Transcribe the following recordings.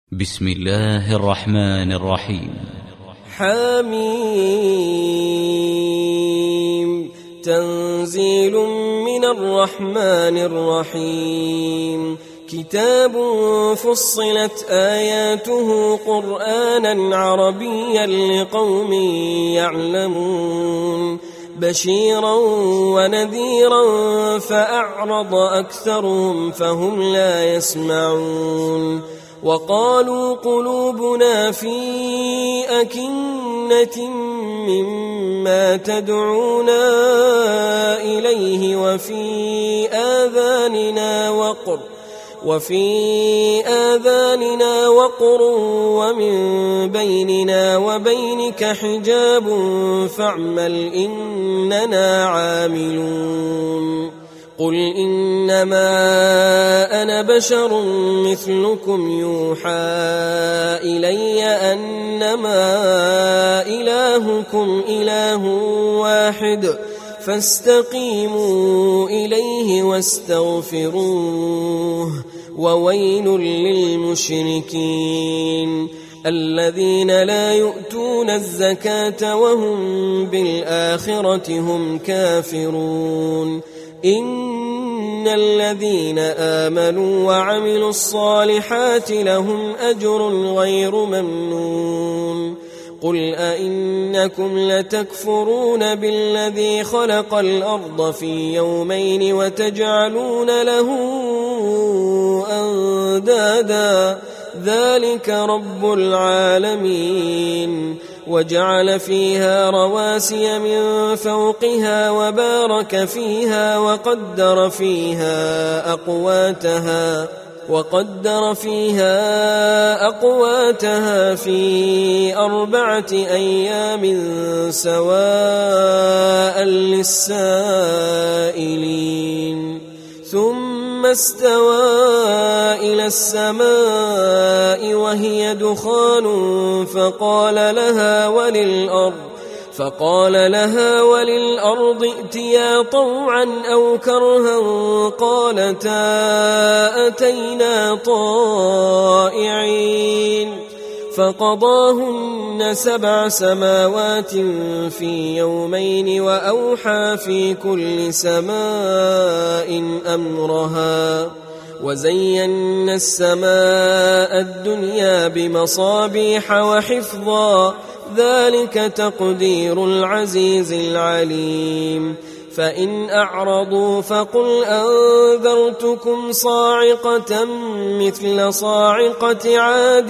بسم الله الرحمن الرحيم. حميم تنزيل من الرحمن الرحيم. كتاب فصلت آياته قرآنا عربيا لقوم يعلمون بشيرا ونذيرا فأعرض أكثرهم فهم لا يسمعون. وقالوا قلوبنا في أكنة مما تدعونا إليه وفي آذاننا وقر ومن بيننا وبينك حجاب فاعمل إننا عاملون. قل إنما أنا بشر مثلكم يوحى إلي أنما إلهكم إله واحد فاستقيموا إليه واستغفروه. وويل للمشركين الذين لا يؤتون الزكاة وهم بالآخرة هم كافرون. إن الذين آمنوا وعملوا الصالحات لهم أجر غير ممنون. قل أئنكم لتكفرون بالذي خلق الأرض في يومين وتجعلون له أندادا ذلك رب العالمين. وجعل فيها رواسي من فوقها وبارك فيها وقدر فيها أقواتها في 4 أيام سواء للسائلين. ثم استوى إلى السماء وهي دخان فقال لها وللأرض ائتيا طوعا أو كرها قالتا أتينا طائعين. فقضاهن 7 سماوات في يومين وأوحى في كل سماء أمرها. وزينا السماء الدنيا بمصابيح وحفظا ذلك تقدير العزيز العليم. فإن أعرضوا فقل أنذرتكم صاعقة مثل صاعقة عاد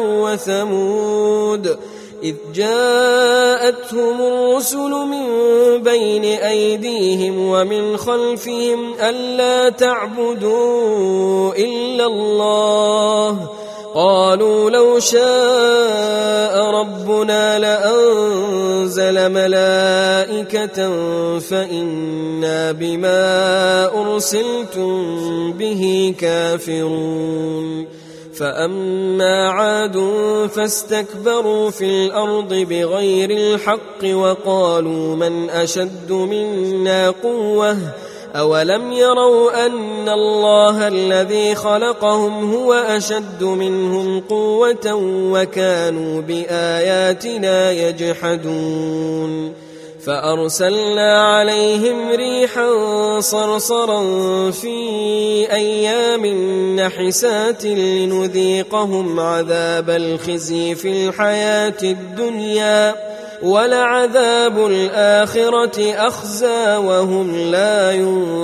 وثمود إذ جاءتهم الرسل من بين أيديهم ومن خلفهم ألا تعبدوا إلا الله قالوا لو شاء ربنا لأنزل ملائكة فإنا بما أرسلتم به كافرون. فأما عاد فاستكبروا في الأرض بغير الحق وقالوا من أشد منا قوة أولم يروا أن الله الذي خلقهم هو أشد منهم قوة وكانوا بآياتنا يجحدون. فأرسلنا عليهم ريحا صرصرا في أيام نحسات لنذيقهم عذاب الخزي في الحياة الدنيا ولعذاب الآخرة أخزى وهم لا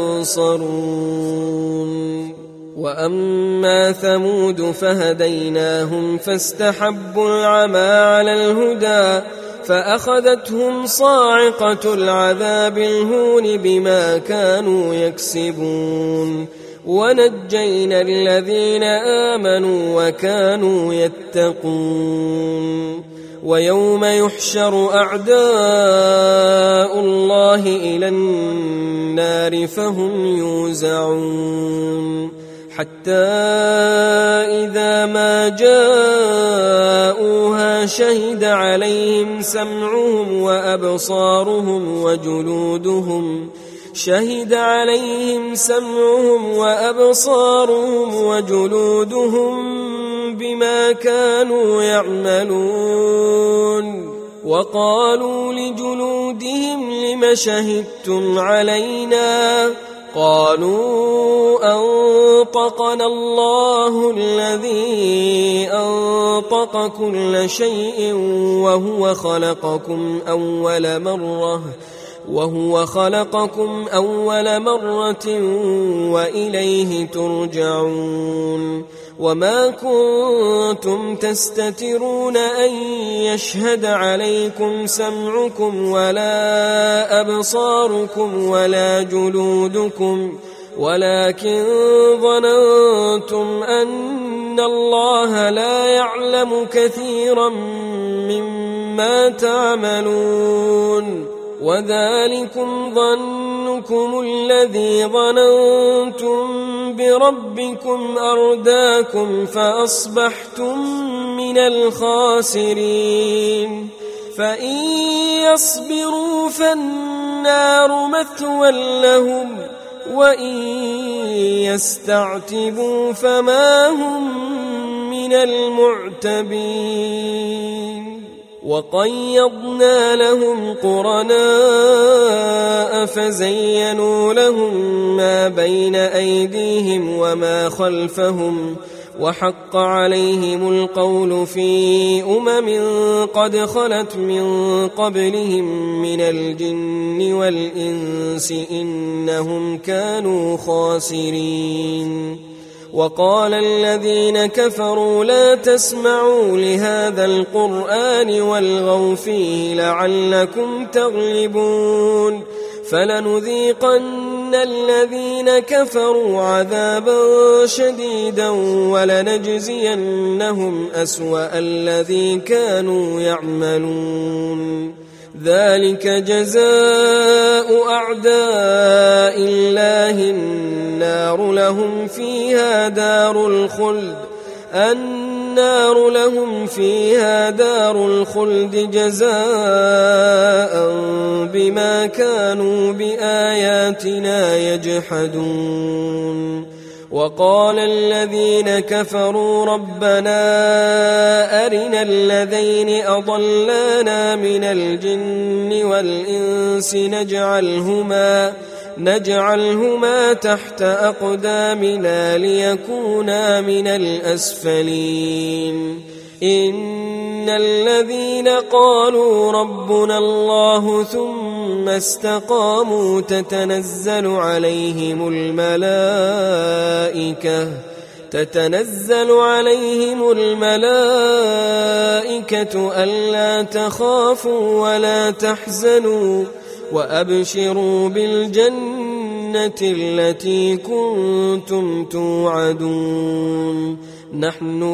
ينصرون. وأما ثمود فهديناهم فاستحبوا العمى على الهدى فأخذتهم صاعقة العذاب الهون بما كانوا يكسبون. ونجينا الذين آمنوا وكانوا يتقون. ويوم يحشر أعداء الله إلى النار فهم يوزعون حتى إذا ما جاءوها شهد عليهم سمعهم وأبصارهم وجلودهم شهد عليهم سمعهم وأبصارهم وجلودهم بما كانوا يعملون وقالوا لجلودهم لم شهدتم علينا قالوا أنطقنا الله الذي أنطق كل شيء وهو خلقكم أول مرة وإليه ترجعون وما كنتم تستترون أن يشهد عليكم سمعكم ولا أبصاركم ولا جلودكم ولكن ظننتم أن الله لا يعلم كثيرا مما تعملون وذلكم ظنكم الذي ظننتم بربكم أرداكم فأصبحتم من الخاسرين فإن يصبروا فالنار مثوى لهم وإن يستعتبوا فما هم من المعتبين وقيضنا لهم قرناء فزينوا لهم ما بين أيديهم وما خلفهم وحق عليهم القول في قد خلت من قبلهم من الجن والإنس إنهم كانوا خاسرين وقال الذين كفروا لا تسمعوا لهذا القرآن والغوا فيه لعلكم تغلبون فلنذيقن الذين كفروا عذابا شديدا ولنجزينهم أسوأ الذي كانوا يعملون ذلك جزاء أعداء الله النار لهم فيها دار الخلد جزاء بما كانوا بآياتنا يجحدون وقال الذين كفروا ربنا أرنا الذين أضلانا من الجن والإنس نجعلهما تحت أقدامنا ليكونا من الأسفلين إن الذين قالوا ربنا الله ثم استقاموا تتنزل عليهم الملائكة ألا تخافوا ولا تحزنوا وأبشروا بالجنة التي كنتم توعدون نحن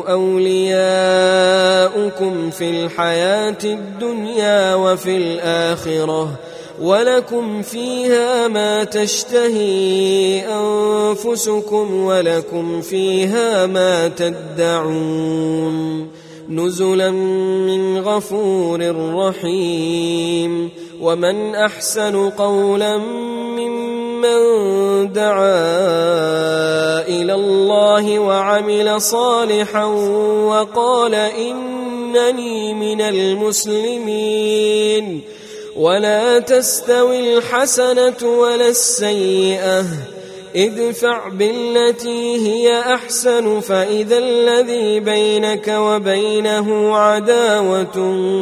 أولياؤكم في الحياة الدنيا وفي الآخرة ولكم فيها ما تشتهي أنفسكم ولكم فيها ما تدعون نزلا من غفور رحيم ومن أحسن قولا ممن دعا إلى الله وعمل صالحا وقال إنني من المسلمين ولا تستوي الحسنة ولا السيئة ادفع بالتي هي أحسن فإذا الذي بينك وبينه عداوة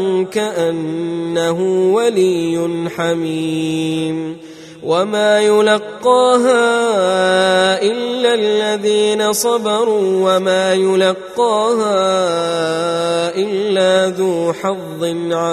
كأنه ولي حميم وما يلقاها إلا الذين صبروا وما يلقاها إلا ذو حظ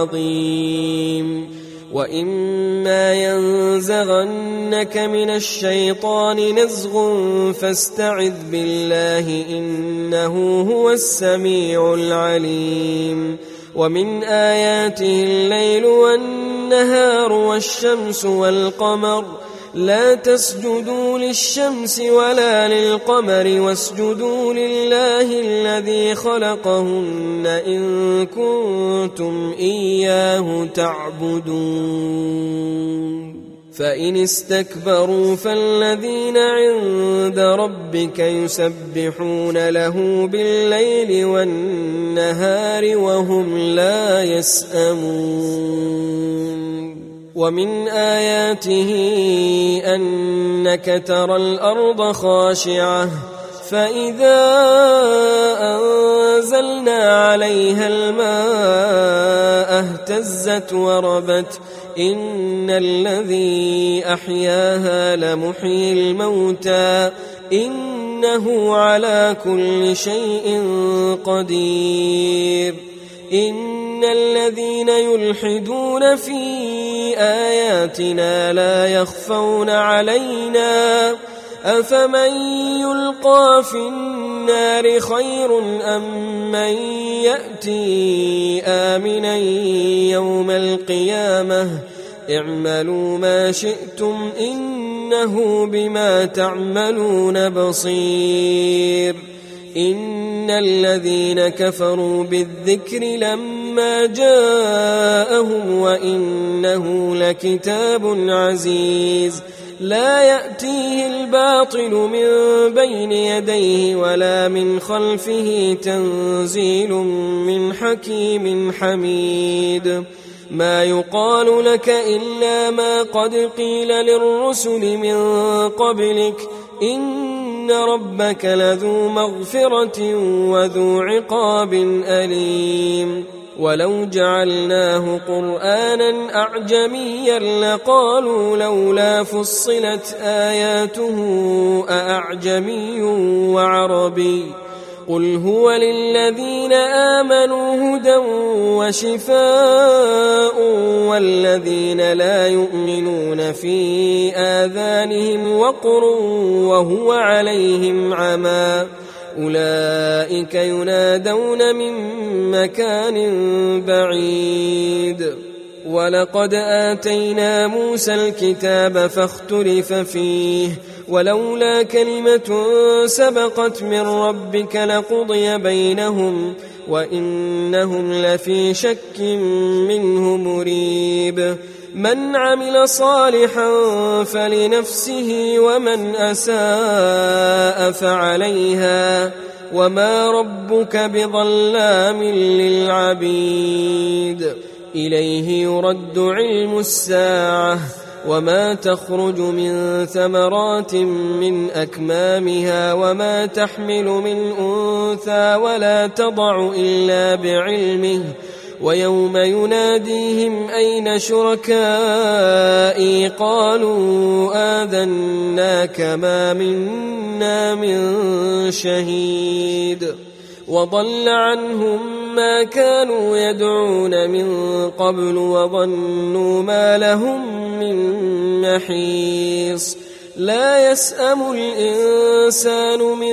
عظيم وإما ينزغنك من الشيطان نزغ فاستعذ بالله إنه هو السميع العليم ومن آياته الليل والنهار والشمس والقمر لا تسجدوا للشمس ولا للقمر واسجدوا لله الذي خلقهن إن كنتم إياه تعبدون فإن استكبروا فالذين عند ربك يسبحون له بالليل والنهار وهم لا يسأمون. ومن آياته أنك ترى الأرض خاشعة فإذا أنزلنا عليها الماء اهتزت وربت إن الذي أحياها لمحيي الموتى إنه على كل شيء قدير. إن الذين يلحدون في آياتنا لا يخفون علينا أفمن يلقى في النار خير أم من يأتي آمنا يوم القيامة اعملوا ما شئتم إنه بما تعملون بصير. إن الذين كفروا بالذكر لما جاءهم وإنه لكتاب عزيز لا يأتيه الباطل من بين يديه ولا من خلفه تنزيل من حكيم حميد. ما يقال لك إلا ما قد قيل للرسل من قبلك إن ربك لذو مغفرة وذو عقاب أليم. ولو جعلناه قرآنا أعجميا لقالوا لولا فصلت آياته أأعجمي وعربي قل هو للذين آمنوا هدى وشفاء والذين لا يؤمنون في آذانهم وقر وهو عليهم عمى أولئك ينادون من مكان بعيد. ولقد آتينا موسى الكتاب فاختلف فيه ولولا كلمة سبقت من ربك لقضي بينهم وإنهم لفي شك منه مريب. من عمل صالحا فلنفسه ومن أساء فعليها وما ربك بظلام للعبيد. إليه يرد علم الساعة وما تخرج من ثمرات من أكمامها وما تحمل من أنثى ولا تضع إلا بعلمه ويوم يناديهم أين شركائي قالوا آذناك ما منا من شهيد. وضل عنهم ما كانوا يدعون من قبل وظنوا ما لهم من محيص. لا يسأم الإنسان من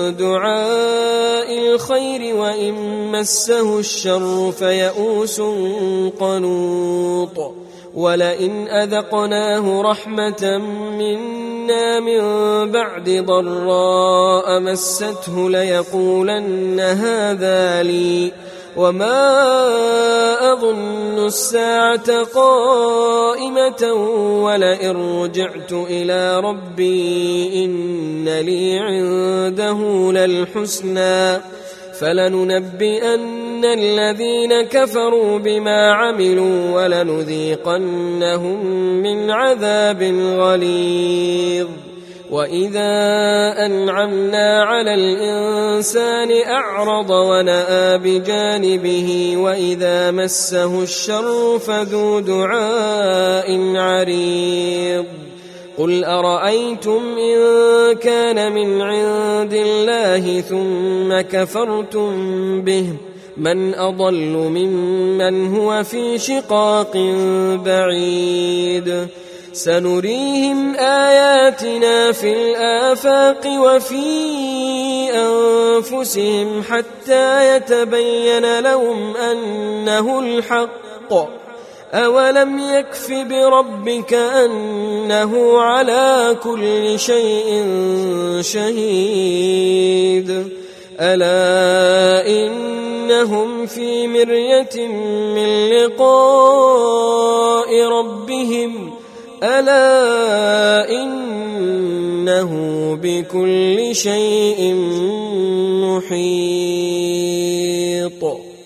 دعاء الخير وإن مسه الشر فيئوس قنوط. ولئن أذقناه رحمة منا من بعد ضراء مسته ليقولن هذا لي وما أظن الساعة قائمة ولئن رجعت إلى ربي إن لي عنده للحسنى فلننبئن الذين كفروا بما عملوا ولنذيقنهم من عذاب غليظ. وإذا أنعمنا على الإنسان أعرض ونأى بجانبه وإذا مسه الشر فذو دعاء عريض. قل أرأيتم إن كان من عند الله ثم كفرتم به من أضل ممن هو في شقاق بعيد. سنريهم آياتنا في الآفاق وفي أنفسهم حتى يتبين لهم أنه الحق. أولم يكف بربك أنه على كل شيء شهيد. ألا إنهم في مرية من لقاء ربهم ألا إنه بكل شيء محيط.